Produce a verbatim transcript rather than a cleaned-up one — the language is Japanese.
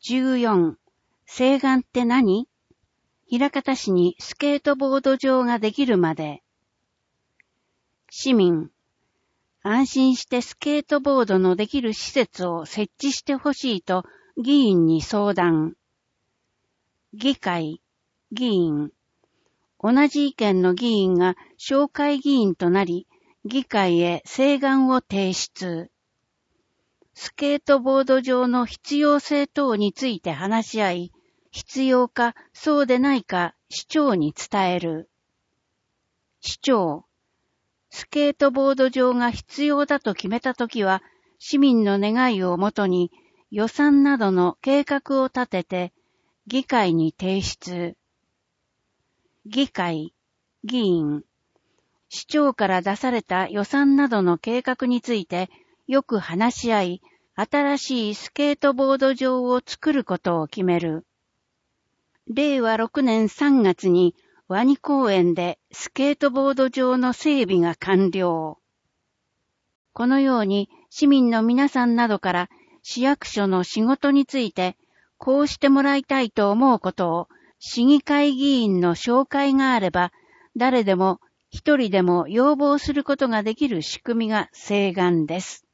じゅうよん、請願って何？枚方市にスケートボード場ができるまで。市民、安心してスケートボードのできる施設を設置してほしいと議員に相談。議会、議員、同じ意見の議員が紹介議員となり、議会へ請願を提出。スケートボード場の必要性等について話し合い、必要かそうでないか市長に伝える。市長、スケートボード場が必要だと決めたときは、市民の願いをもとに予算などの計画を立てて、議会に提出。議会、議員、市長から出された予算などの計画についてよく話し合い、新しいスケートボード場を作ることを決める。れいわろくねんさんがつにワニ公園でスケートボード場の整備が完了。このように市民の皆さんなどから市役所の仕事についてこうしてもらいたいと思うことを市議会議員の紹介があれば誰でも一人でも要望することができる仕組みが請願です。